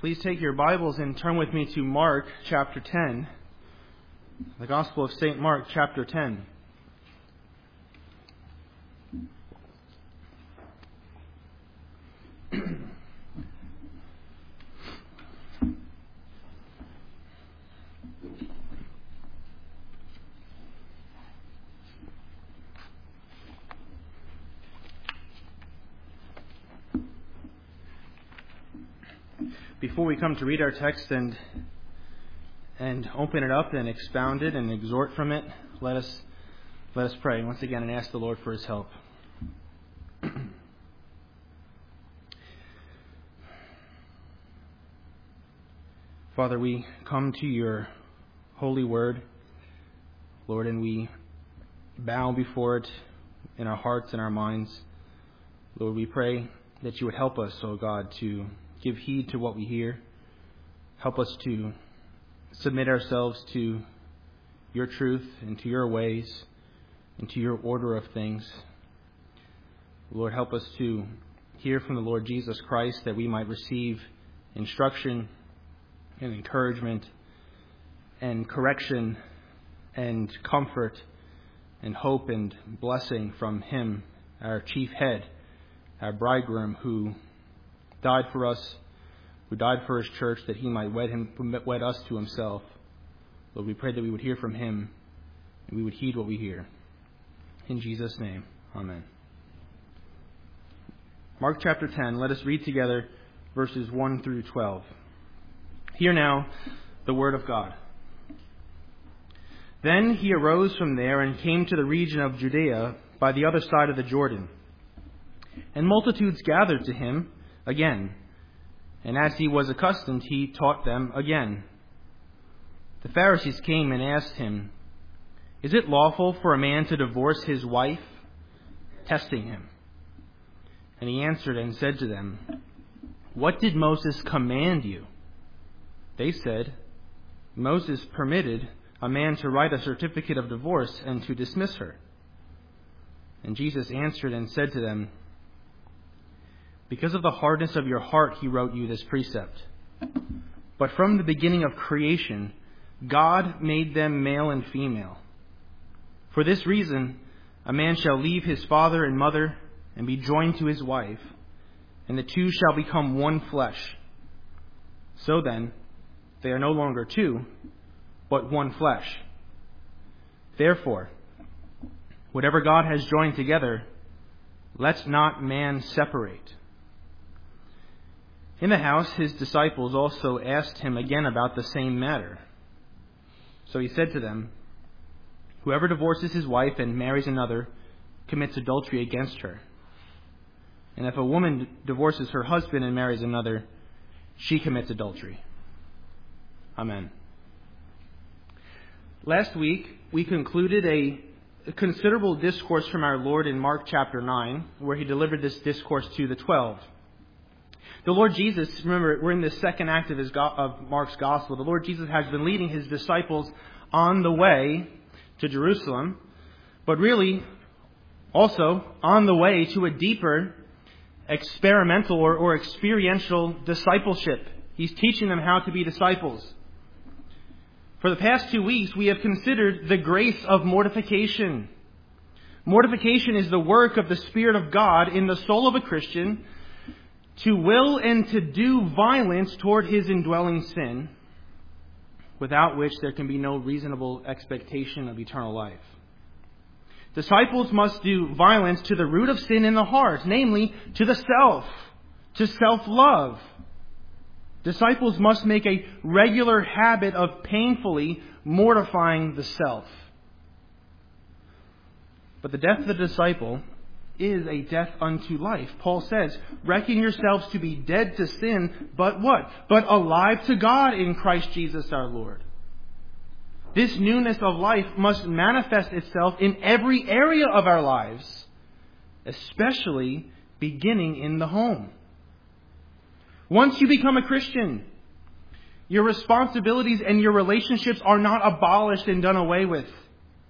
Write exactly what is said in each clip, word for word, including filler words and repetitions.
Please take your Bibles and turn with me to Mark chapter ten. The Gospel of Saint Mark chapter ten. Before we come to read our text and and open it up and expound it and exhort from it, let us let us pray once again and ask the Lord for His help. Father, we come to your holy word, Lord, and we bow before it in our hearts and our minds. Lord, we pray that you would help us, O God, to give heed to what we hear. Help us to submit ourselves to your truth and to your ways and to your order of things. Lord, help us to hear from the Lord Jesus Christ that we might receive instruction and encouragement and correction and comfort and hope and blessing from Him, our chief head, our bridegroom, who died for us, who died for His church, that He might wed him, wed us to Himself. Lord, we pray that we would hear from Him and we would heed what we hear. In Jesus' name, amen. Mark chapter ten, let us read together verses one through twelve. Hear now the word of God. Then He arose from there and came to the region of Judea by the other side of the Jordan. And multitudes gathered to Him again, and as He was accustomed, He taught them again. The Pharisees came and asked Him, "Is it lawful for a man to divorce his wife?" testing Him. And He answered and said to them, "What did Moses command you?" They said, "Moses permitted a man to write a certificate of divorce and to dismiss her." And Jesus answered and said to them, "Because of the hardness of your heart He wrote you this precept. But from the beginning of creation, God made them male and female. For this reason, a man shall leave his father and mother and be joined to his wife, and the two shall become one flesh. So then, they are no longer two, but one flesh. Therefore, whatever God has joined together, let not man separate." In the house, His disciples also asked Him again about the same matter. So He said to them, "Whoever divorces his wife and marries another commits adultery against her. And if a woman divorces her husband and marries another, she commits adultery." Amen. Last week, we concluded a considerable discourse from our Lord in Mark chapter nine, where He delivered this discourse to the twelve. The Lord Jesus, remember, we're in the second act of, his, of Mark's Gospel. The Lord Jesus has been leading His disciples on the way to Jerusalem, but really also on the way to a deeper experimental or, or experiential discipleship. He's teaching them how to be disciples. For the past two weeks, we have considered the grace of mortification. Mortification is the work of the Spirit of God in the soul of a Christian to will and to do violence toward his indwelling sin, without which there can be no reasonable expectation of eternal life. Disciples must do violence to the root of sin in the heart, namely to the self, to self-love. Disciples must make a regular habit of painfully mortifying the self. But the death of the disciple is a death unto life. Paul says, "Reckon yourselves to be dead to sin, but what? But alive to God in Christ Jesus our Lord." This newness of life must manifest itself in every area of our lives, especially beginning in the home. Once you become a Christian, your responsibilities and your relationships are not abolished and done away with.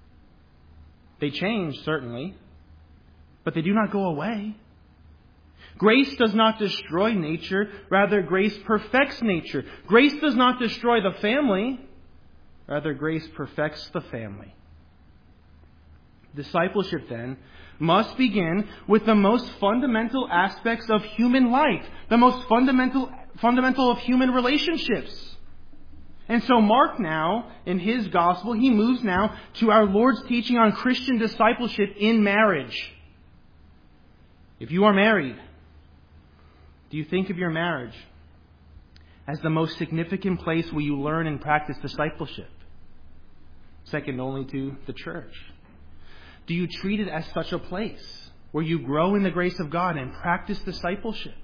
They change, certainly, but they do not go away. Grace does not destroy nature, rather grace perfects nature. Grace does not destroy the family, rather grace perfects the family. Discipleship, then, must begin with the most fundamental aspects of human life, the most fundamental fundamental of human relationships. And so Mark now, in his gospel, he moves now to our Lord's teaching on Christian discipleship in marriage. If you are married, do you think of your marriage as the most significant place where you learn and practice discipleship? Second only to the church. Do you treat it as such a place where you grow in the grace of God and practice discipleship?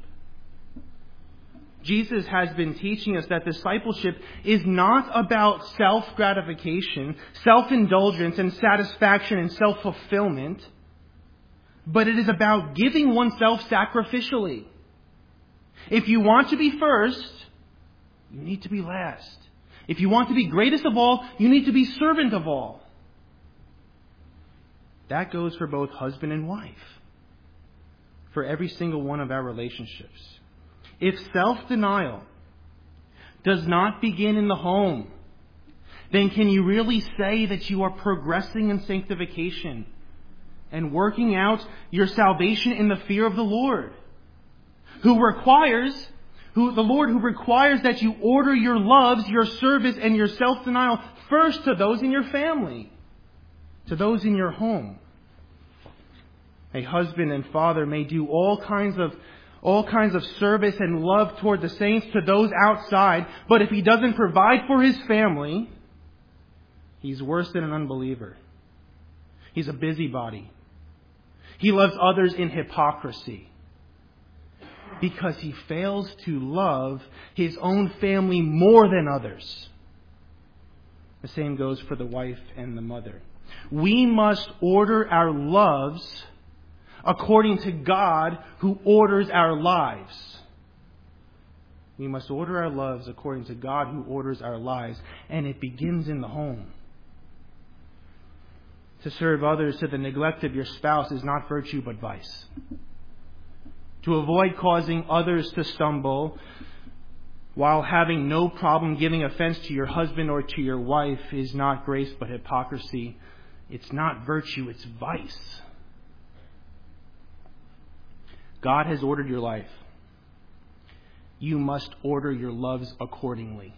Jesus has been teaching us that discipleship is not about self-gratification, self-indulgence, and satisfaction and self-fulfillment, but it is about giving oneself sacrificially. If you want to be first, you need to be last. If you want to be greatest of all, you need to be servant of all. That goes for both husband and wife, for every single one of our relationships. If self-denial does not begin in the home, then can you really say that you are progressing in sanctification and working out your salvation in the fear of the Lord, who requires, who the Lord who requires that you order your loves, your service, and your self-denial first to those in your family, to those in your home. A husband and father may do all kinds of all kinds of service and love toward the saints to those outside, but if he doesn't provide for his family, he's worse than an unbeliever. He's a busybody. He loves others in hypocrisy because he fails to love his own family more than others. The same goes for the wife and the mother. We must order our loves according to God who orders our lives. We must order our loves according to God who orders our lives. And it begins in the home. To serve others to the neglect of your spouse is not virtue but vice. To avoid causing others to stumble while having no problem giving offense to your husband or to your wife is not grace but hypocrisy. It's not virtue, it's vice. God has ordered your life. You must order your loves accordingly.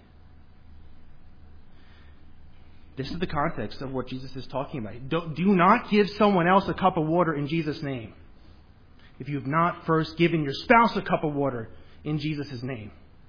This is the context of what Jesus is talking about. Do, do not give someone else a cup of water in Jesus' name if you have not first given your spouse a cup of water in Jesus' name.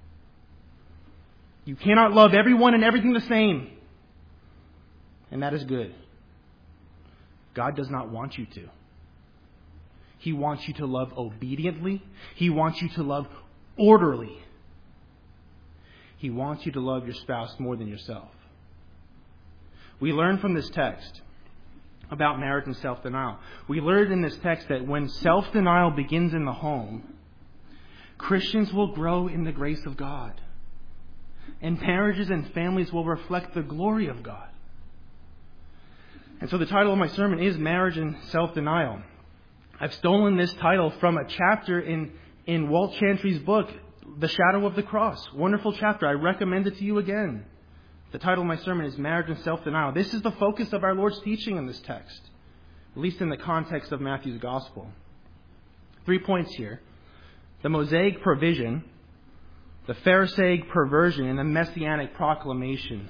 You cannot love everyone and everything the same. And that is good. God does not want you to. He wants you to love obediently. He wants you to love orderly. He wants you to love your spouse more than yourself. We learn from this text about marriage and self-denial. We learned in this text that when self-denial begins in the home, Christians will grow in the grace of God. And marriages and families will reflect the glory of God. And so the title of my sermon is Marriage and Self-Denial. I've stolen this title from a chapter in, in Walt Chantry's book, The Shadow of the Cross. Wonderful chapter. I recommend it to you again. The title of my sermon is Marriage and Self-Denial. This is the focus of our Lord's teaching in this text, at least in the context of Matthew's Gospel. Three points here. The Mosaic provision, the Pharisaic perversion, and the Messianic proclamation.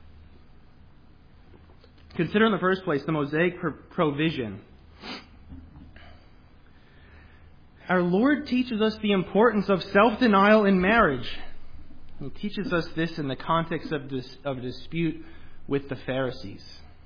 Consider in the first place the Mosaic pro- provision. Our Lord teaches us the importance of self-denial in marriage. He teaches us this in the context of this of a dispute with the Pharisees.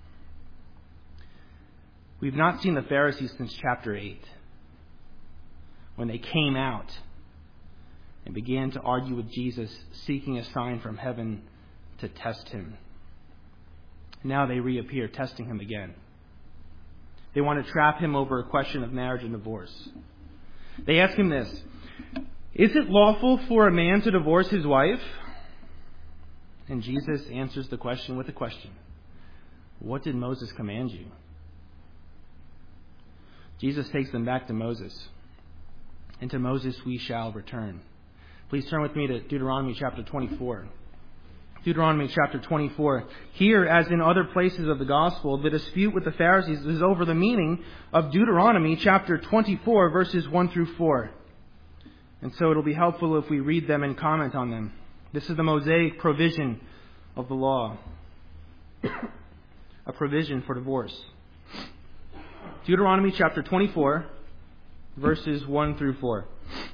We've not seen the Pharisees since chapter eight, when they came out and began to argue with Jesus, seeking a sign from heaven to test him. Now they reappear, testing him again. They want to trap him over a question of marriage and divorce. They ask him this: is it lawful for a man to divorce his wife? And Jesus answers the question with a question. What did Moses command you? Jesus takes them back to Moses. and to Moses we shall return. Please turn with me to Deuteronomy chapter twenty-four. Deuteronomy chapter twenty-four. Here, as in other places of the gospel, the dispute with the Pharisees is over the meaning of Deuteronomy chapter twenty-four, verses one through four. And so it'll be helpful if we read them and comment on them. This is the Mosaic provision of the law. A provision for divorce. Deuteronomy chapter twenty-four, verses one through four.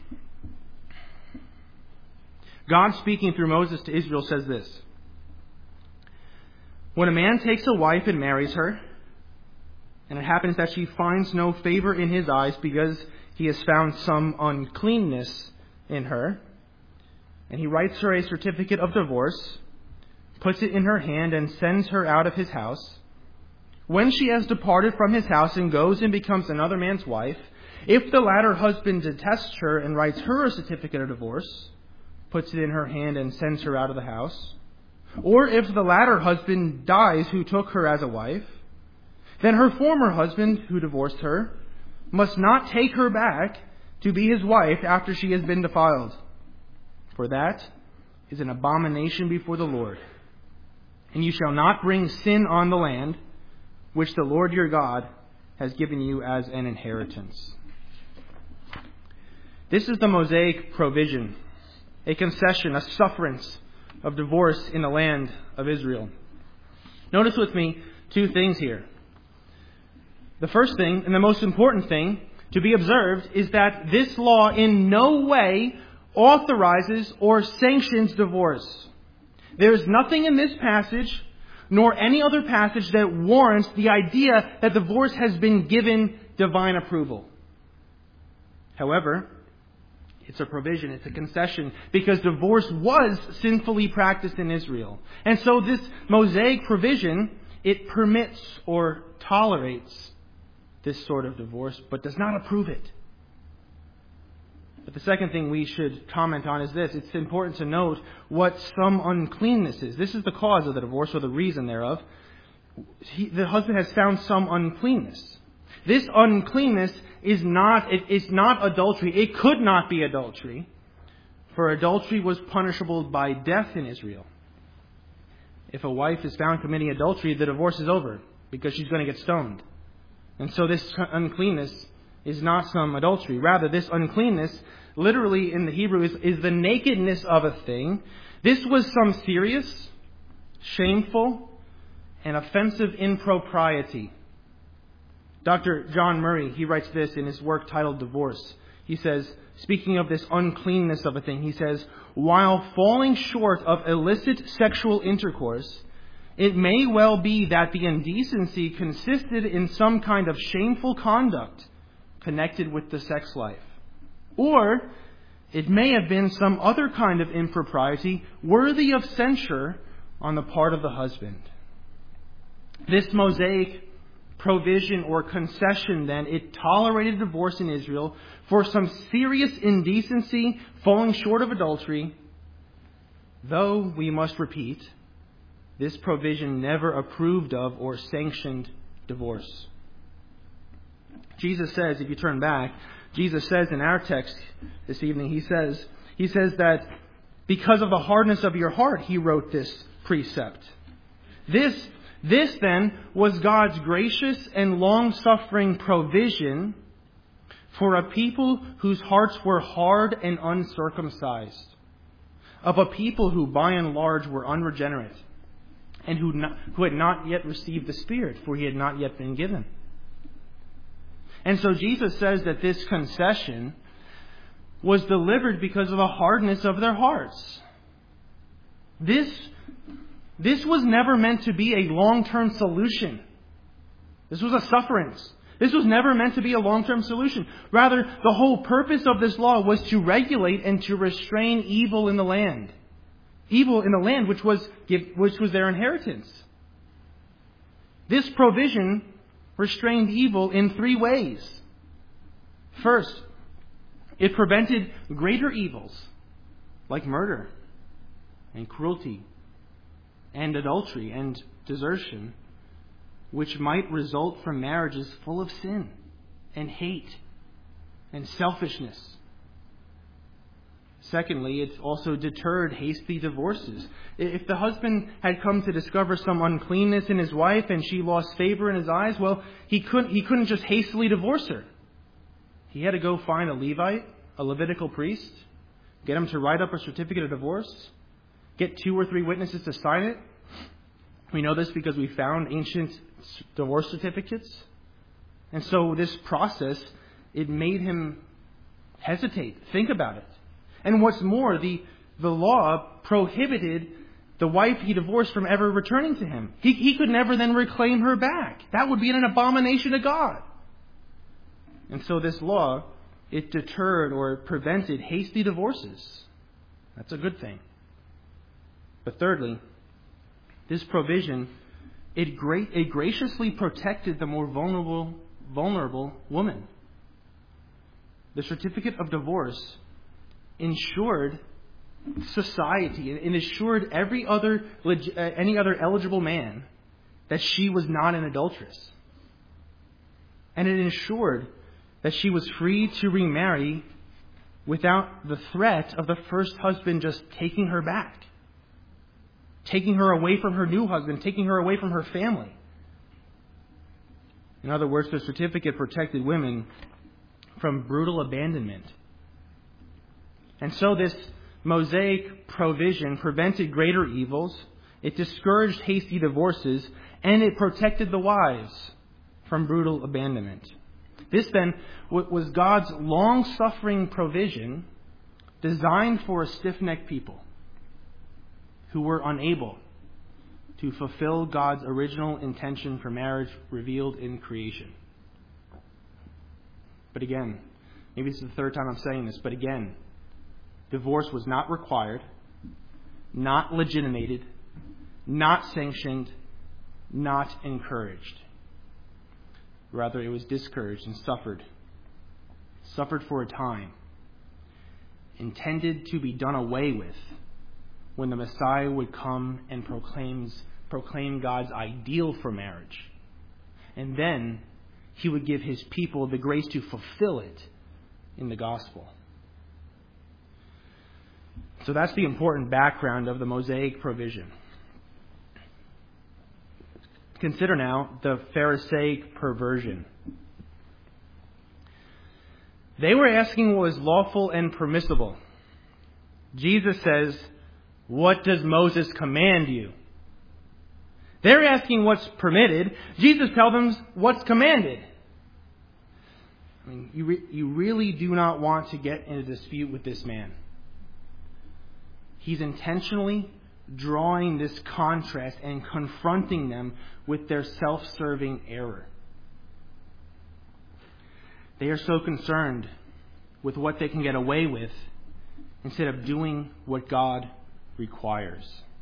God, speaking through Moses to Israel, says this: When a man takes a wife and marries her, and it happens that she finds no favor in his eyes because he has found some uncleanness in her, and he writes her a certificate of divorce, puts it in her hand, and sends her out of his house, when she has departed from his house and goes and becomes another man's wife, if the latter husband detests her and writes her a certificate of divorce, puts it in her hand, and sends her out of the house, or if the latter husband dies who took her as a wife, then her former husband who divorced her must not take her back to be his wife after she has been defiled. For that is an abomination before the Lord. And you shall not bring sin on the land which the Lord your God has given you as an inheritance. This is the Mosaic provision, a concession, a sufferance of divorce in the land of Israel. Notice with me two things here. The first thing, and the most important thing to be observed, is that this law in no way authorizes or sanctions divorce. There is nothing in this passage, nor any other passage, that warrants the idea that divorce has been given divine approval. However, it's a provision, it's a concession, because divorce was sinfully practiced in Israel. And so this Mosaic provision, it permits or tolerates this sort of divorce, but does not approve it. But the second thing we should comment on is this. It's important to note what some uncleanness is. This is the cause of the divorce, or the reason thereof. He, the husband has found some uncleanness. This uncleanness is not, it is not adultery. It could not be adultery, for adultery was punishable by death in Israel. If a wife is found committing adultery, the divorce is over, because she's going to get stoned. And so this uncleanness is not some adultery. Rather, this uncleanness, literally in the Hebrew, is, is the nakedness of a thing. This was some serious, shameful, and offensive impropriety. Doctor John Murray, he writes this in his work titled Divorce. He says, speaking of this uncleanness of a thing, he says, while falling short of illicit sexual intercourse, it may well be that the indecency consisted in some kind of shameful conduct connected with the sex life. Or it may have been some other kind of impropriety worthy of censure on the part of the husband. This Mosaic provision or concession, then, it tolerated divorce in Israel for some serious indecency falling short of adultery, though, we must repeat, this provision never approved of or sanctioned divorce. Jesus says, if you turn back, Jesus says in our text this evening, he says, he says that because of the hardness of your heart, he wrote this precept. This, this then was God's gracious and long-suffering provision for a people whose hearts were hard and uncircumcised, of a people who by and large were unregenerate, and who, not, who had not yet received the Spirit, for he had not yet been given. And so Jesus says that this concession was delivered because of the hardness of their hearts. This, this was never meant to be a long-term solution. This was a sufferance. This was never meant to be a long-term solution. Rather, the whole purpose of this law was to regulate and to restrain evil in the land. Evil in the land, which was which was their inheritance. This provision restrained evil in three ways. First, it prevented greater evils like murder and cruelty and adultery and desertion, which might result from marriages full of sin and hate and selfishness Secondly, it also deterred hasty divorces. If the husband had come to discover some uncleanness in his wife and she lost favor in his eyes, well, he couldn't, he couldn't just hastily divorce her. He had to go find a Levite, a Levitical priest, get him to write up a certificate of divorce, get two or three witnesses to sign it. We know this because we found ancient divorce certificates. And so this process, it made him hesitate, think about it. And what's more, the, the law prohibited the wife he divorced from ever returning to him. He, he could never then reclaim her back. That would be an abomination to God. And so this law, it deterred or prevented hasty divorces. That's a good thing. But thirdly, this provision, it, great, it graciously protected the more vulnerable, vulnerable woman. The certificate of divorce ensured society and ensured every other any other eligible man that she was not an adulteress. And it ensured that she was free to remarry without the threat of the first husband just taking her back, taking her away from her new husband, taking her away from her family. In other words, the certificate protected women from brutal abandonment. And so this Mosaic provision prevented greater evils, it discouraged hasty divorces, and it protected the wives from brutal abandonment. This then was God's long-suffering provision designed for a stiff-necked people who were unable to fulfill God's original intention for marriage revealed in creation. But again, maybe this is the third time I'm saying this, but again, divorce was not required, not legitimated, not sanctioned, not encouraged. Rather, it was discouraged and suffered. Suffered for a time. Intended to be done away with when the Messiah would come and proclaims, proclaim God's ideal for marriage. And then he would give his people the grace to fulfill it in the gospel. So that's the important background of the Mosaic provision. Consider now the Pharisaic perversion. They were asking what was lawful and permissible. Jesus says, "What does Moses command you?" They're asking what's permitted. Jesus tells them what's commanded. I mean, you, re- you really do not want to get in a dispute with this man. He's intentionally drawing this contrast and confronting them with their self-serving error. They are so concerned with what they can get away with instead of doing what God requires.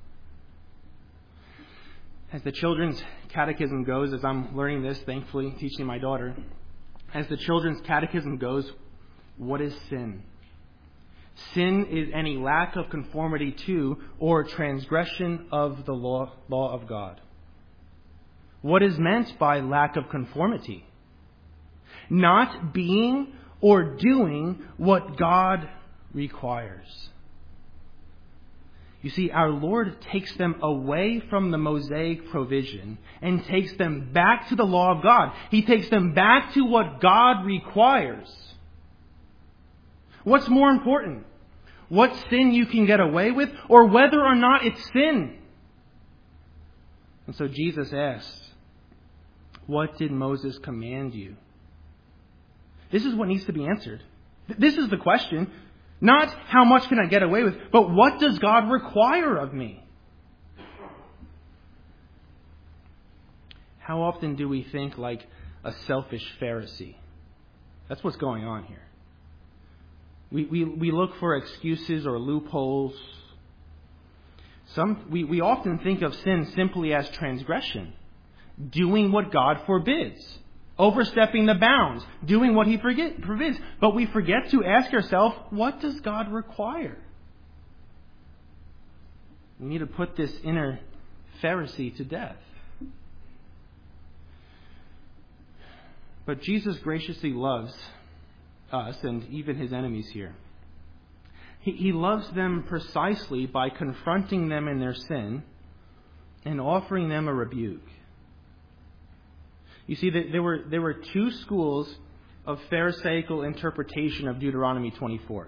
As the children's catechism goes, as I'm learning this, thankfully, teaching my daughter, as the children's catechism goes, what is sin? Sin is any lack of conformity to or transgression of the law, law of God. What is meant by lack of conformity? Not being or doing what God requires. You see, our Lord takes them away from the Mosaic provision and takes them back to the law of God. He takes them back to what God requires. What's more important? What sin you can get away with, or whether or not it's sin? And so Jesus asks, "What did Moses command you?" This is what needs to be answered. This is the question. Not how much can I get away with, but what does God require of me? How often do we think like a selfish Pharisee? That's what's going on here. We, we, we look for excuses or loopholes. Some, we, we often think of sin simply as transgression, doing what God forbids, overstepping the bounds, doing what He forget, forbids. But we forget to ask ourselves, what does God require? We need to put this inner Pharisee to death. But Jesus graciously loves us and even His enemies here. He, he loves them precisely by confronting them in their sin and offering them a rebuke. You see, that there were there were two schools of Pharisaical interpretation of Deuteronomy twenty-four.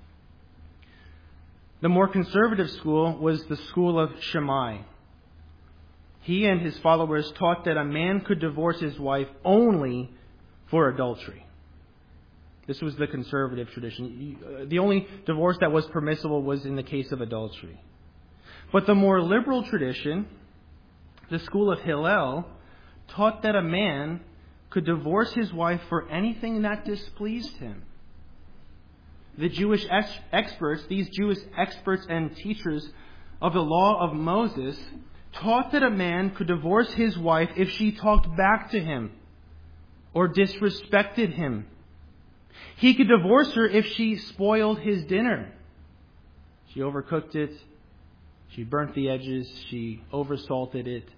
The more conservative school was the school of Shammai. He and his followers taught that a man could divorce his wife only for adultery. This was the conservative tradition. The only divorce that was permissible was in the case of adultery. But the more liberal tradition, the school of Hillel, taught that a man could divorce his wife for anything that displeased him. The Jewish ex- experts, these Jewish experts and teachers of the law of Moses, taught that a man could divorce his wife if she talked back to him or disrespected him. He could divorce her if she spoiled his dinner. She overcooked it. She burnt the edges. She oversalted it.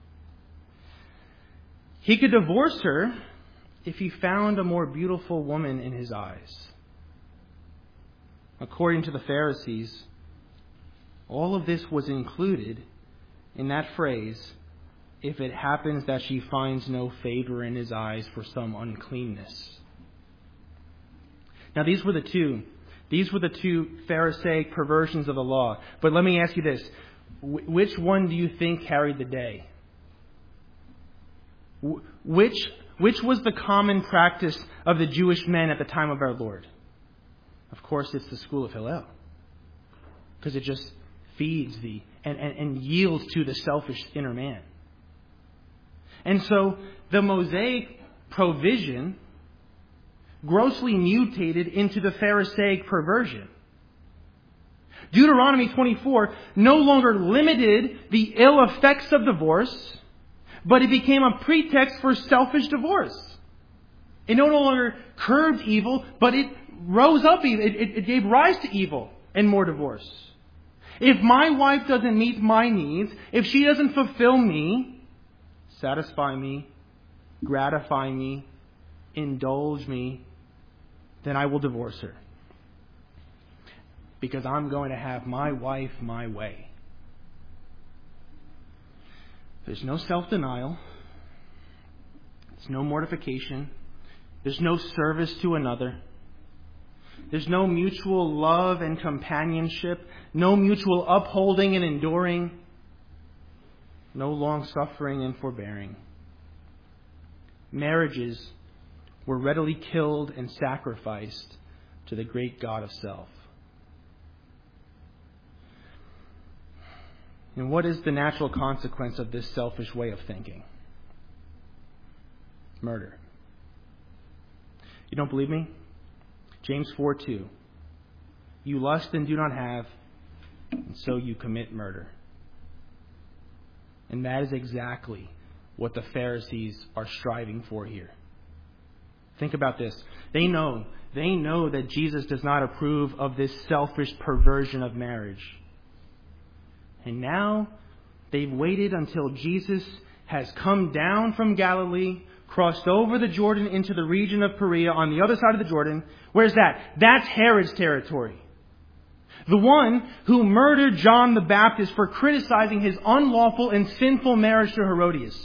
He could divorce her if he found a more beautiful woman in his eyes. According to the Pharisees, all of this was included in that phrase, if it happens that she finds no favor in his eyes for some uncleanness. Now these were the two. These were the two Pharisaic perversions of the law. But let me ask you this. Which one do you think carried the day? Which, which was the common practice of the Jewish men at the time of our Lord? Of course, it's the school of Hillel. Because it just feeds the and, and, and yields to the selfish inner man. And so the Mosaic provision grossly mutated into the Pharisaic perversion. Deuteronomy twenty-four no longer limited the ill effects of divorce, but it became a pretext for selfish divorce. It no longer curbed evil, but it rose up evil. It, it, it gave rise to evil and more divorce. If my wife doesn't meet my needs, if she doesn't fulfill me, satisfy me, gratify me, indulge me, then I will divorce her. Because I'm going to have my wife my way. There's no self-denial. There's no mortification. There's no service to another. There's no mutual love and companionship. No mutual upholding and enduring. No long-suffering and forbearing. Marriages were readily killed and sacrificed to the great God of self. And what is the natural consequence of this selfish way of thinking? Murder. You don't believe me? James four two. You lust and do not have, and so you commit murder. And that is exactly what the Pharisees are striving for here. Think about this. They know, they know that Jesus does not approve of this selfish perversion of marriage. And now they've waited until Jesus has come down from Galilee, crossed over the Jordan into the region of Perea on the other side of the Jordan. Where's that? That's Herod's territory. The one who murdered John the Baptist for criticizing his unlawful and sinful marriage to Herodias.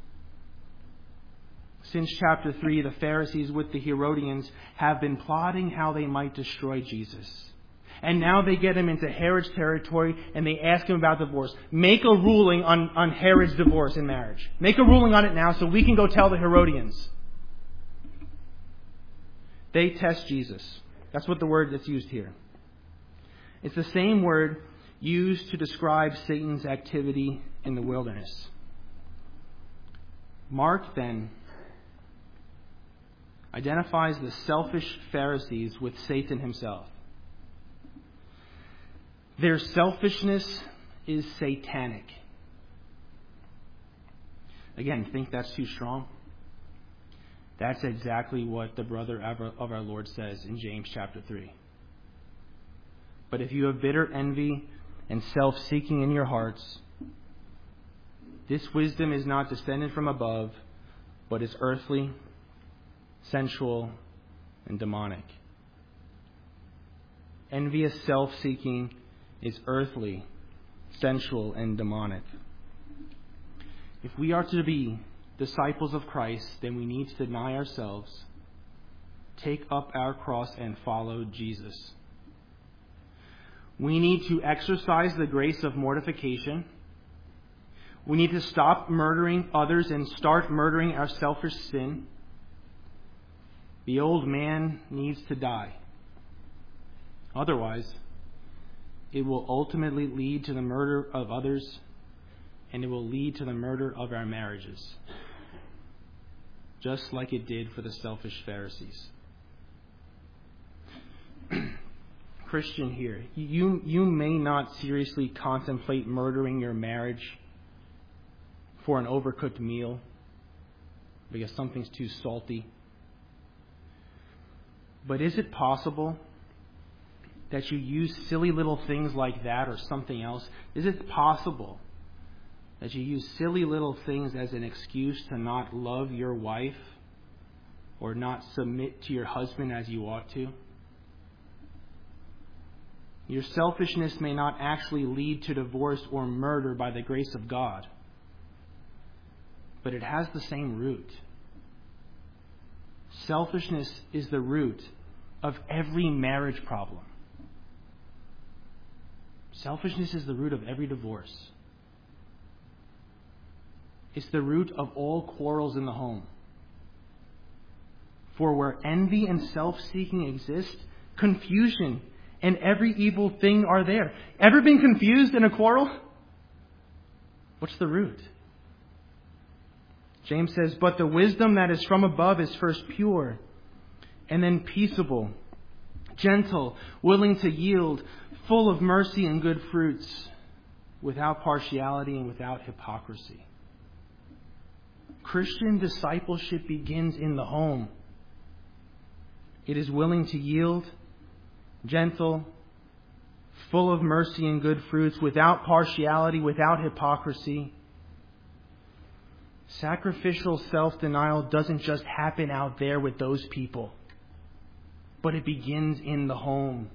Since chapter three, the Pharisees with the Herodians have been plotting how they might destroy Jesus. And now they get him into Herod's territory and they ask him about divorce. Make a ruling on, on Herod's divorce in marriage. Make a ruling on it now so we can go tell the Herodians. They test Jesus. That's what the word that's used here. It's the same word used to describe Satan's activity in the wilderness. Mark then identifies the selfish Pharisees with Satan himself. Their selfishness is satanic. Again, think that's too strong? That's exactly what the brother of our Lord says in James chapter three. But if you have bitter envy and self-seeking in your hearts, this wisdom is not descended from above, but is earthly, sensual, and demonic. envious self-seeking is earthly, sensual, and demonic. If we are to be disciples of Christ, then we need to deny ourselves, take up our cross, and follow Jesus. We need to exercise the grace of mortification. We need to stop murdering others and start murdering our selfish sin. The old man needs to die. Otherwise, it will ultimately lead to the murder of others, and it will lead to the murder of our marriages, just like it did for the selfish Pharisees. Christian here, you, you may not seriously contemplate murdering your marriage for an overcooked meal because something's too salty. But is it possible that you use silly little things like that or something else? Is it possible that you use silly little things as an excuse to not love your wife or not submit to your husband as you ought to? Your selfishness may not actually lead to divorce or murder by the grace of God, but it has the same root. Selfishness is the root of every marriage problem. Selfishness is the root of every divorce. It's the root of all quarrels in the home. For where envy and self-seeking exist, confusion and every evil thing are there. Ever been confused in a quarrel? What's the root? James says, but the wisdom that is from above is first pure, and then peaceable, gentle, willing to yield, full of mercy and good fruits, without partiality and without hypocrisy. Christian discipleship begins in the home. It is willing to yield, gentle, full of mercy and good fruits, without partiality, without hypocrisy. Sacrificial self-denial doesn't just happen out there with those people, but it begins in the home.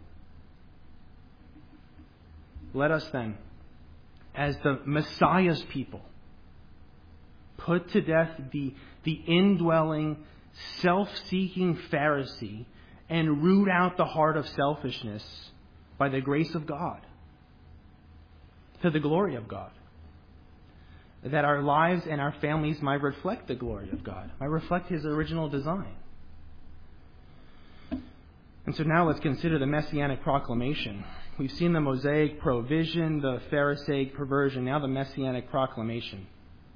Let us then, as the Messiah's people, put to death the, the indwelling, self-seeking Pharisee and root out the heart of selfishness by the grace of God, to the glory of God. That our lives and our families might reflect the glory of God, might reflect His original design. And so now let's consider the Messianic proclamation. We've seen the Mosaic provision, the Pharisaic perversion, now the Messianic proclamation.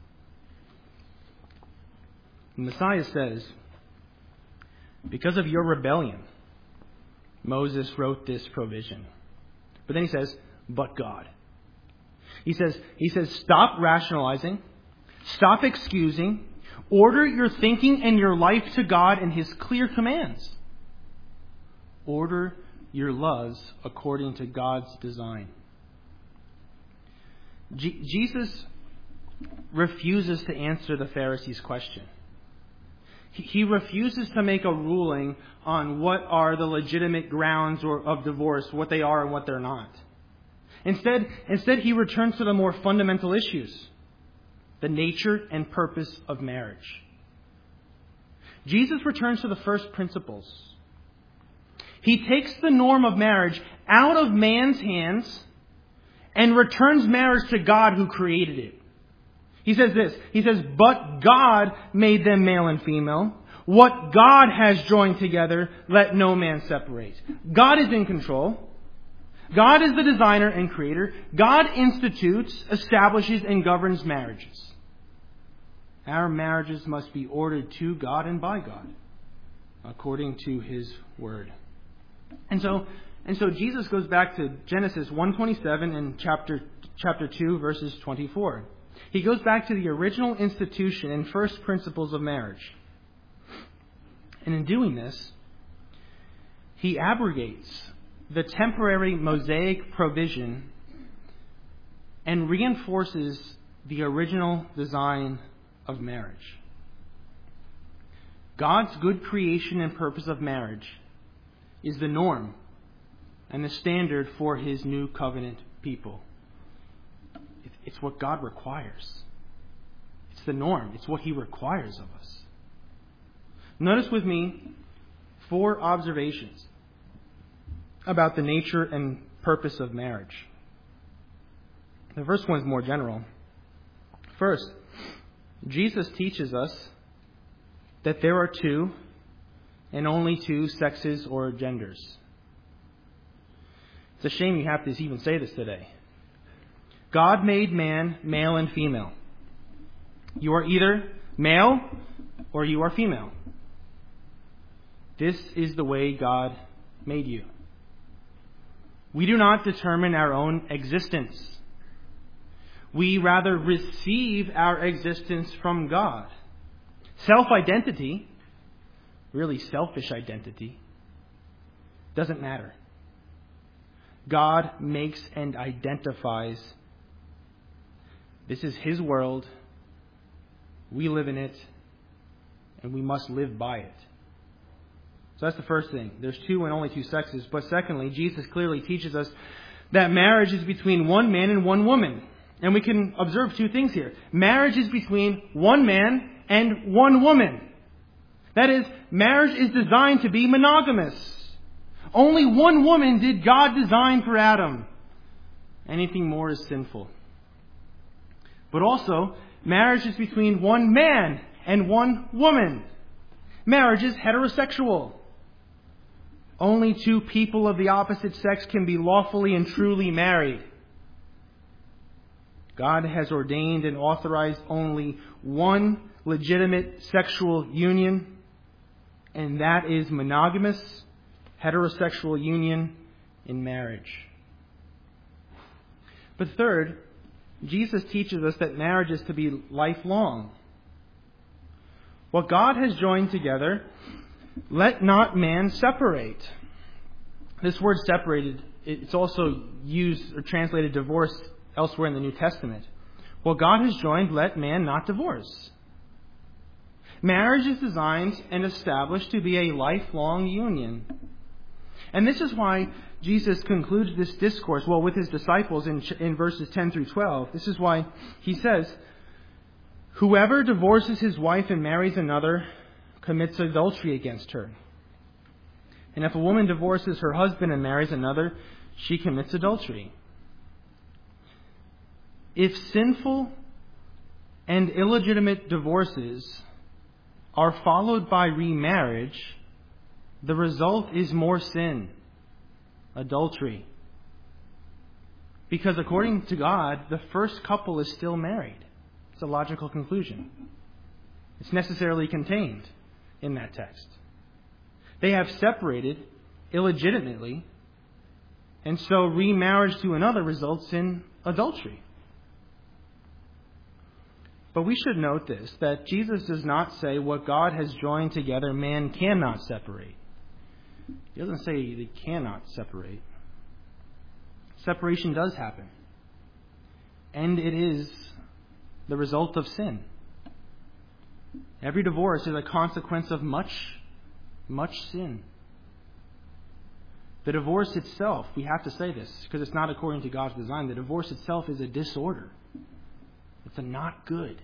The Messiah says, because of your rebellion, Moses wrote this provision. But then he says, but God. He says, he says, stop rationalizing, stop excusing, order your thinking and your life to God and His clear commands. Order your loves according to God's design. G- Jesus refuses to answer the Pharisees' question. He, he refuses to make a ruling on what are the legitimate grounds or, of divorce, what they are and what they're not. Instead, instead, he returns to the more fundamental issues, the nature and purpose of marriage. Jesus returns to the first principles. He takes the norm of marriage out of man's hands and returns marriage to God who created it. He says this, he says, but God made them male and female. What God has joined together, let no man separate. God is in control. God is the designer and creator. God institutes, establishes, and governs marriages. Our marriages must be ordered to God and by God, according to His word. And so, and so Jesus goes back to Genesis one twenty-seven and chapter chapter two, verses twenty-four. He goes back to the original institution and first principles of marriage. And in doing this, he abrogates the temporary Mosaic provision and reinforces the original design of marriage. God's good creation and purpose of marriage is the norm and the standard for His new covenant people. It's what God requires. It's the norm. It's what He requires of us. Notice with me four observations about the nature and purpose of marriage. The first one is more general. First, Jesus teaches us that there are two and only two sexes or genders. It's a shame you have to even say this today. God made man male and female. You are either male or you are female. This is the way God made you. We do not determine our own existence. We rather receive our existence from God. Self-identity, really selfish identity, doesn't matter. God makes and identifies. This is His world. We live in it, and we must live by it. So that's the first thing. There's two and only two sexes. But secondly, Jesus clearly teaches us that marriage is between one man and one woman. And we can observe two things here. Marriage is between one man and one woman. That is, marriage is designed to be monogamous. Only one woman did God design for Adam. Anything more is sinful. But also, marriage is between one man and one woman. Marriage is heterosexual. Only two people of the opposite sex can be lawfully and truly married. God has ordained and authorized only one legitimate sexual union, and that is monogamous heterosexual union in marriage. But third, Jesus teaches us that marriage is to be lifelong. What God has joined together, let not man separate. This word separated, it's also used or translated divorce elsewhere in the New Testament. What God has joined, let man not divorce. Marriage is designed and established to be a lifelong union. And this is why Jesus concludes this discourse, well, with His disciples in, in verses ten through twelve. This is why He says, whoever divorces his wife and marries another commits adultery against her. And if a woman divorces her husband and marries another, she commits adultery. If sinful and illegitimate divorces are followed by remarriage, the result is more sin, adultery. Because according to God, the first couple is still married. It's a logical conclusion. It's necessarily contained in that text. They have separated illegitimately, and so remarriage to another results in adultery. But we should note this, that Jesus does not say what God has joined together, man cannot separate. He doesn't say they cannot separate. Separation does happen. And it is the result of sin. Every divorce is a consequence of much, much sin. The divorce itself, we have to say this, because it's not according to God's design. The divorce itself is a disorder. It's a not good.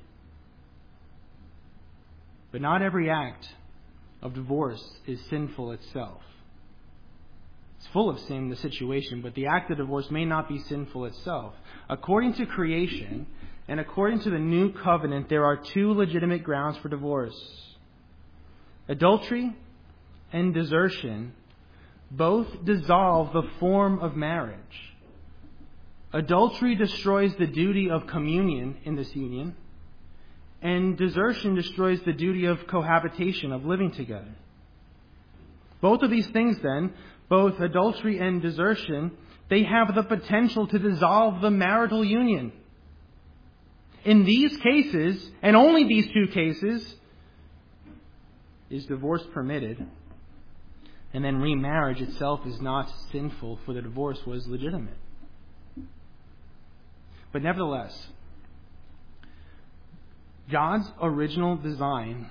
But not every act of divorce is sinful itself. It's full of sin, the situation, but the act of divorce may not be sinful itself. According to creation and according to the new covenant, there are two legitimate grounds for divorce. Adultery and desertion both dissolve the form of marriage. Adultery destroys the duty of communion in this union, and desertion destroys the duty of cohabitation, of living together. Both of these things then, both adultery and desertion, they have the potential to dissolve the marital union. In these cases, and only these two cases, is divorce permitted, and then remarriage itself is not sinful, for the divorce was legitimate. But nevertheless, God's original design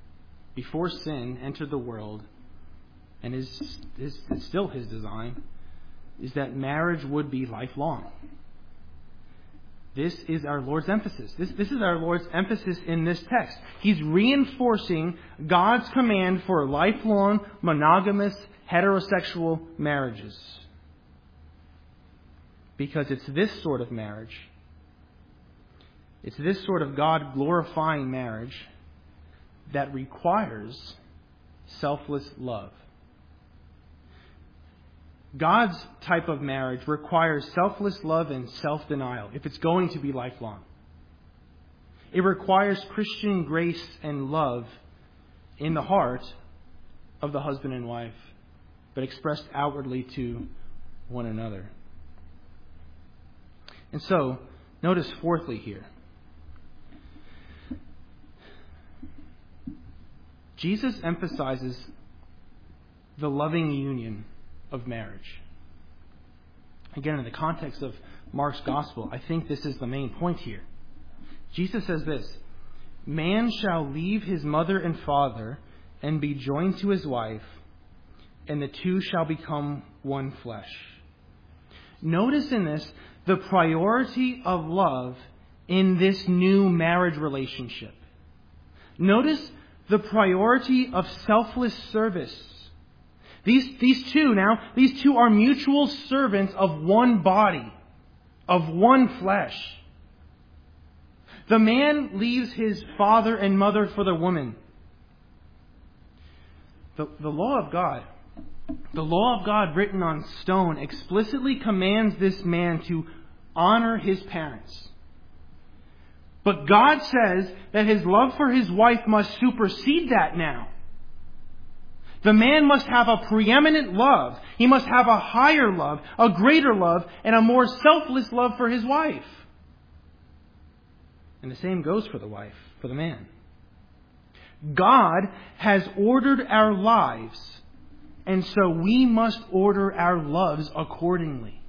before sin entered the world, and is, is still His design, is that marriage would be lifelong. This is our Lord's emphasis. This, this is our Lord's emphasis in this text. He's reinforcing God's command for lifelong, monogamous, heterosexual marriages. Because it's this sort of marriage, it's this sort of God-glorifying marriage that requires selfless love. God's type of marriage requires selfless love and self-denial if it's going to be lifelong. It requires Christian grace and love in the heart of the husband and wife, but expressed outwardly to one another. And so, notice fourthly here, Jesus emphasizes the loving union of marriage. Again, in the context of Mark's gospel, I think this is the main point here. Jesus says this, "Man shall leave his mother and father and be joined to his wife, and the two shall become one flesh." Notice in this the priority of love in this new marriage relationship. Notice the priority of selfless service. These, these two now, these two are mutual servants of one body, of one flesh. The man leaves his father and mother for the woman. The, the law of God, the law of God written on stone explicitly commands this man to honor his parents. But God says that his love for his wife must supersede that now. The man must have a preeminent love. He must have a higher love, a greater love, and a more selfless love for his wife. And the same goes for the wife, for the man. God has ordered our lives, and so we must order our loves accordingly.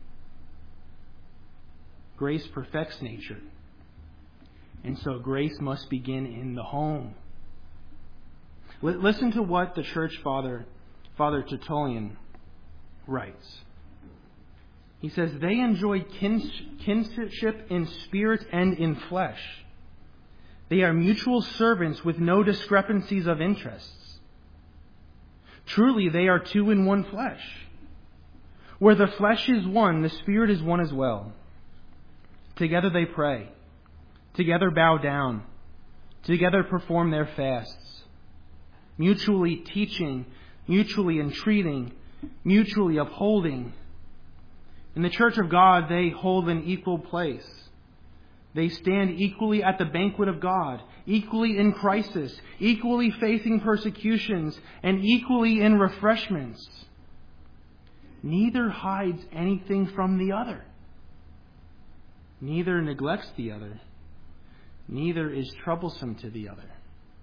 Grace perfects nature, and so grace must begin in the home. Listen to what the church father, Father Tertullian, writes. He says, "They enjoy kinship in spirit and in flesh. They are mutual servants with no discrepancies of interests. Truly, they are two in one flesh. Where the flesh is one, the spirit is one as well. Together they pray. Together bow down. Together perform their fasts. Mutually teaching, mutually entreating, mutually upholding. In the church of God, they hold an equal place. They stand equally at the banquet of God, equally in crisis, equally facing persecutions, and equally in refreshments. Neither hides anything from the other. Neither neglects the other. Neither is troublesome to the other."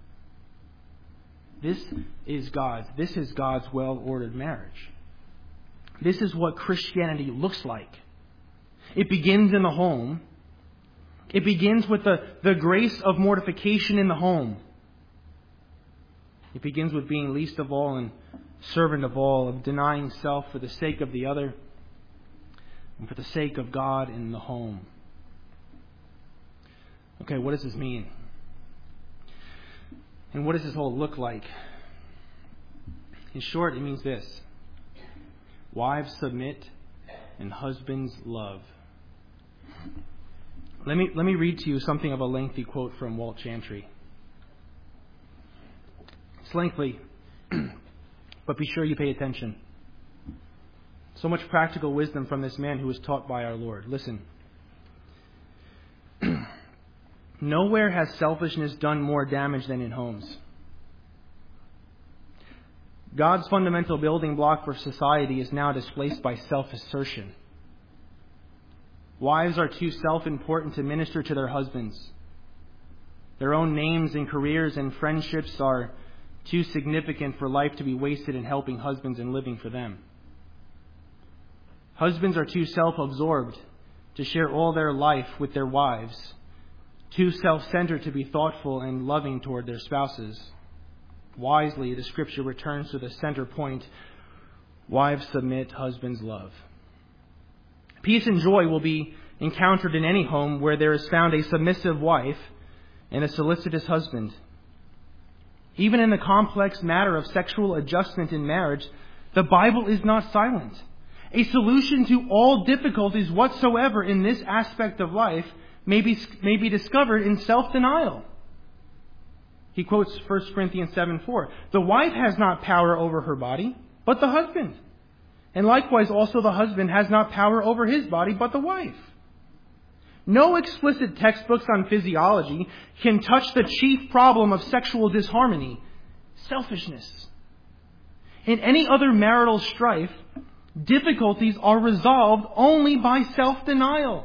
This is God's. This is God's well-ordered marriage. This is what Christianity looks like. It begins in the home. It begins with the, the grace of mortification in the home. It begins with being least of all and servant of all, of denying self for the sake of the other and for the sake of God in the home. Okay, what does this mean? And what does this whole look like? In short, it means this. Wives submit and husbands love. Let me, let me read to you something of a lengthy quote from Walt Chantry. It's lengthy, but be sure you pay attention. So much practical wisdom from this man who was taught by our Lord. Listen. "Nowhere has selfishness done more damage than in homes. God's fundamental building block for society is now displaced by self-assertion. Wives are too self-important to minister to their husbands. Their own names and careers and friendships are too significant for life to be wasted in helping husbands and living for them. Husbands are too self-absorbed to share all their life with their wives, too self-centered to be thoughtful and loving toward their spouses. Wisely, the Scripture returns to the center point. Wives submit, husbands love." Peace and joy will be encountered in any home where there is found a submissive wife and a solicitous husband. Even in the complex matter of sexual adjustment in marriage, the Bible is not silent. A solution to all difficulties whatsoever in this aspect of life may be, may be discovered in self-denial. He quotes First Corinthians seven four. The wife has not power over her body, but the husband. And likewise also the husband has not power over his body, but the wife. No explicit textbooks on physiology can touch the chief problem of sexual disharmony, selfishness. In any other marital strife, difficulties are resolved only by self-denial.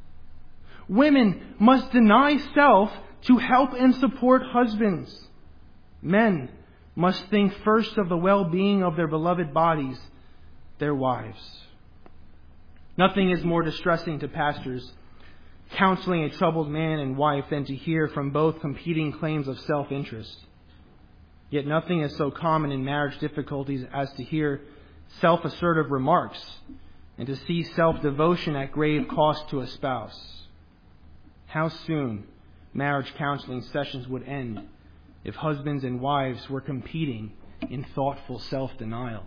Women must deny self to help and support husbands. Men must think first of the well-being of their beloved bodies, their wives. Nothing is more distressing to pastors counseling a troubled man and wife than to hear from both competing claims of self-interest. Yet nothing is so common in marriage difficulties as to hear self-assertive remarks and to see self-devotion at grave cost to a spouse. How soon marriage counseling sessions would end if husbands and wives were competing in thoughtful self-denial.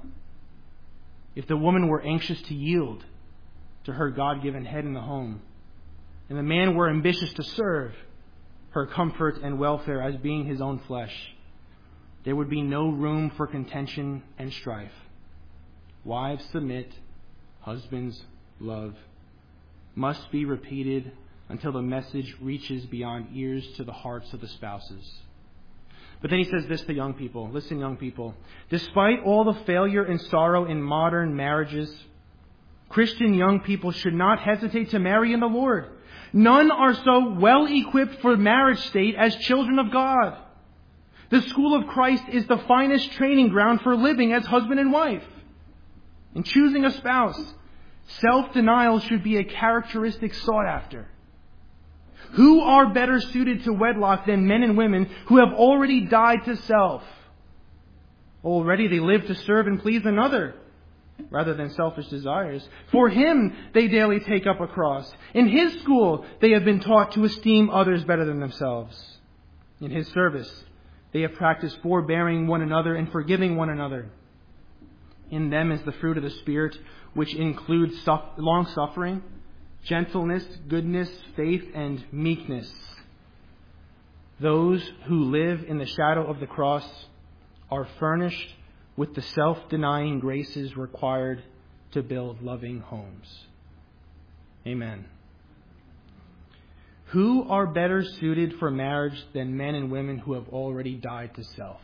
If the woman were anxious to yield to her God-given head in the home, and the man were ambitious to serve her comfort and welfare as being his own flesh, there would be no room for contention and strife. Wives submit, husbands love, must be repeated until the message reaches beyond ears to the hearts of the spouses. But then he says this to young people. Listen, young people. Despite all the failure and sorrow in modern marriages, Christian young people should not hesitate to marry in the Lord. None are so well equipped for marriage state as children of God. The school of Christ is the finest training ground for living as husband and wife. In choosing a spouse, self-denial should be a characteristic sought after. Who are better suited to wedlock than men and women who have already died to self? Already they live to serve and please another, rather than selfish desires. For Him they daily take up a cross. In His school they have been taught to esteem others better than themselves. In His service they have practiced forbearing one another and forgiving one another. In them is the fruit of the Spirit, which includes long-suffering, gentleness, goodness, faith, and meekness. Those who live in the shadow of the cross are furnished with the self-denying graces required to build loving homes. Amen. Who are better suited for marriage than men and women who have already died to self?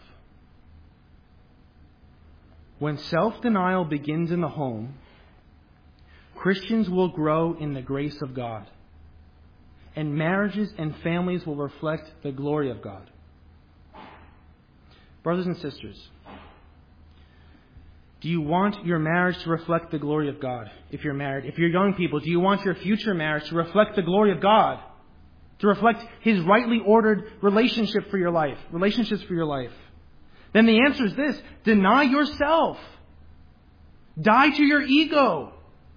When self-denial begins in the home, Christians will grow in the grace of God, and marriages and families will reflect the glory of God. Brothers and sisters, do you want your marriage to reflect the glory of God if you're married? If you're young people, do you want your future marriage to reflect the glory of God? To reflect His rightly ordered relationship for your life, relationships for your life? Then the answer is this: deny yourself. Die to your ego.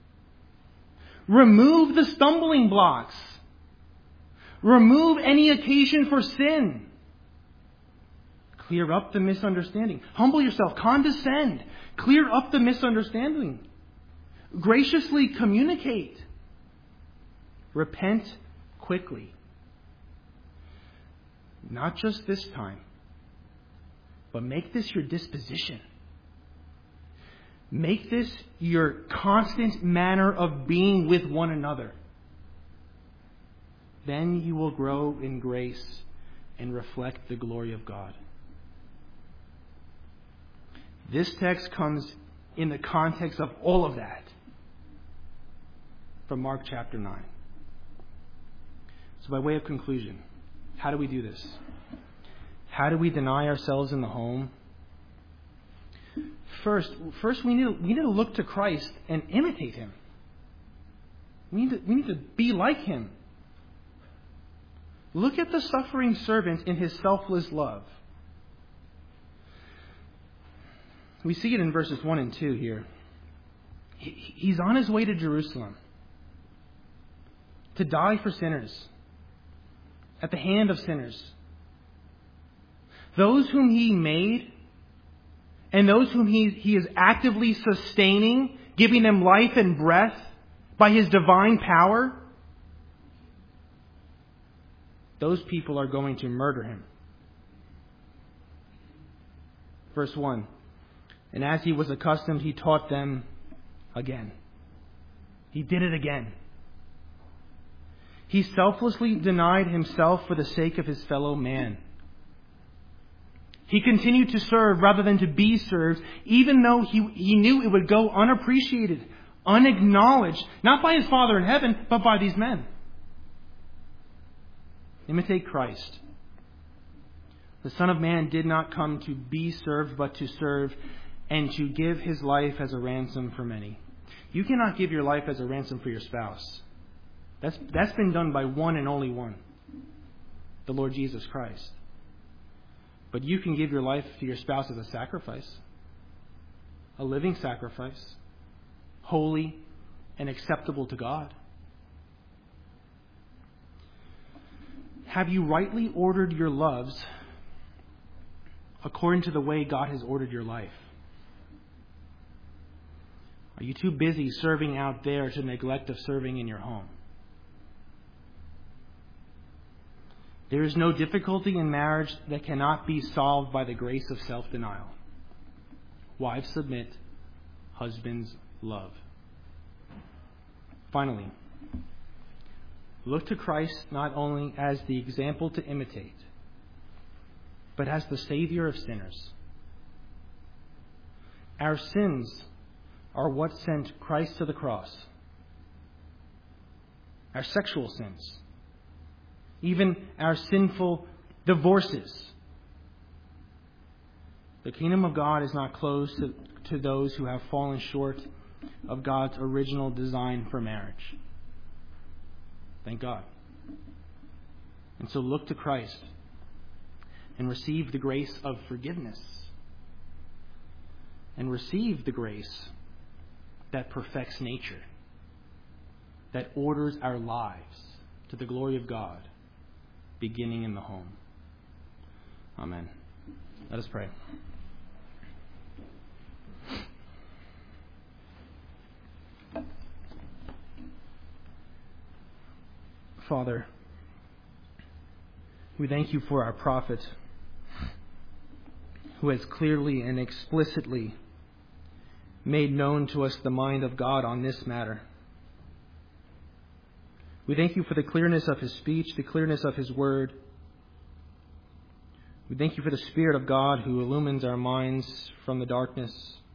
Remove the stumbling blocks. Remove any occasion for sin. Clear up the misunderstanding. Humble yourself. Condescend. Clear up the misunderstanding. Graciously communicate. Repent quickly. Not just this time, but make this your disposition. Make this your constant manner of being with one another. Then you will grow in grace and reflect the glory of God. This text comes in the context of all of that from Mark chapter nine. So by way of conclusion, how do we do this? How do we deny ourselves in the home? First, first we need to, we need to look to Christ and imitate Him. We need to, we need to be like Him. Look at the suffering servant in His selfless love. We see it in verses one and two here. He, he's on his way to Jerusalem. to die for sinners at the hand of sinners. Those whom He made and those whom He, he is actively sustaining, giving them life and breath by His divine power, those people are going to murder Him. Verse one, and as He was accustomed, He taught them again. He did it again. He selflessly denied Himself for the sake of His fellow man. He continued to serve rather than to be served, even though he, he knew it would go unappreciated, unacknowledged, not by His Father in heaven, but by these men. Imitate Christ. The Son of Man did not come to be served, but to serve and to give His life as a ransom for many. You cannot give your life as a ransom for your spouse. That's, that's been done by one and only one, the Lord Jesus Christ. But you can give your life to your spouse as a sacrifice, a living sacrifice, holy and acceptable to God. Have you rightly ordered your loves according to the way God has ordered your life? Are you too busy serving out there to neglect of serving in your home? There is no difficulty in marriage that cannot be solved by the grace of self-denial. Wives, submit. Husbands, love. Finally, look to Christ not only as the example to imitate, but as the Savior of sinners. Our sins are what sent Christ to the cross. Our sexual sins. Even our sinful divorces. The kingdom of God is not closed to, to those who have fallen short of God's original design for marriage. Thank God. And so look to Christ and receive the grace of forgiveness. And receive the grace that perfects nature, that orders our lives to the glory of God, beginning in the home. Amen. Let us pray. Father, we thank You for our prophet, who has clearly and explicitly made known to us the mind of God on this matter. We thank You for the clearness of his speech, the clearness of his word. We thank You for the Spirit of God who illumines our minds from the darkness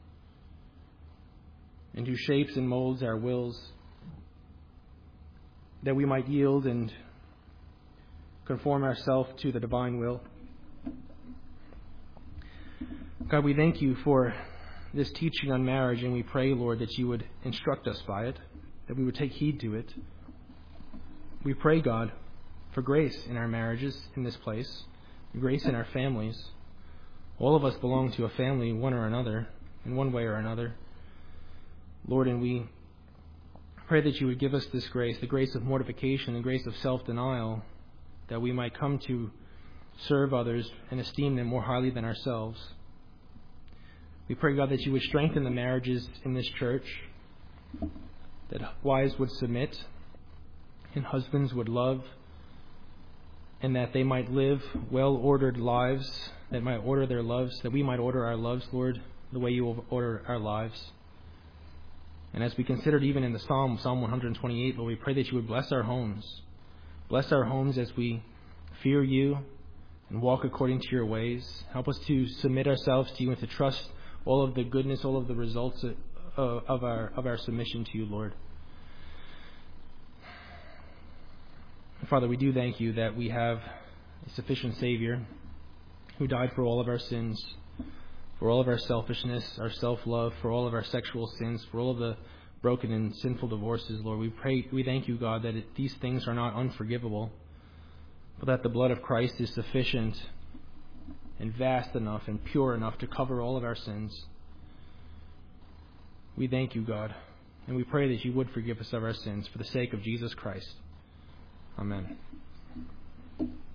and who shapes and molds our wills, that we might yield and conform ourselves to the divine will. God, we thank You for this teaching on marriage, and we pray, Lord, that You would instruct us by it, that we would take heed to it. We pray, God, for grace in our marriages in this place, grace in our families. All of us belong to a family, one or another, in one way or another. Lord, and we pray that You would give us this grace, the grace of mortification, the grace of self-denial, that we might come to serve others and esteem them more highly than ourselves. We pray, God, that You would strengthen the marriages in this church, that wives would submit and husbands would love, and that they might live well-ordered lives, that might order their loves, that we might order our loves, Lord, the way You will order our lives. And as we considered even in the Psalm, Psalm one twenty-eight, Lord, we pray that You would bless our homes. Bless our homes as we fear You and walk according to Your ways. Help us to submit ourselves to You and to trust all of the goodness, all of the results of our of our submission to You, Lord. Father, we do thank You that we have a sufficient Savior who died for all of our sins, for all of our selfishness, our self-love, for all of our sexual sins, for all of the broken and sinful divorces, Lord. We pray, we thank You, God, that it, these things are not unforgivable, but that the blood of Christ is sufficient and vast enough and pure enough to cover all of our sins. We thank You, God, and we pray that You would forgive us of our sins for the sake of Jesus Christ. Amen.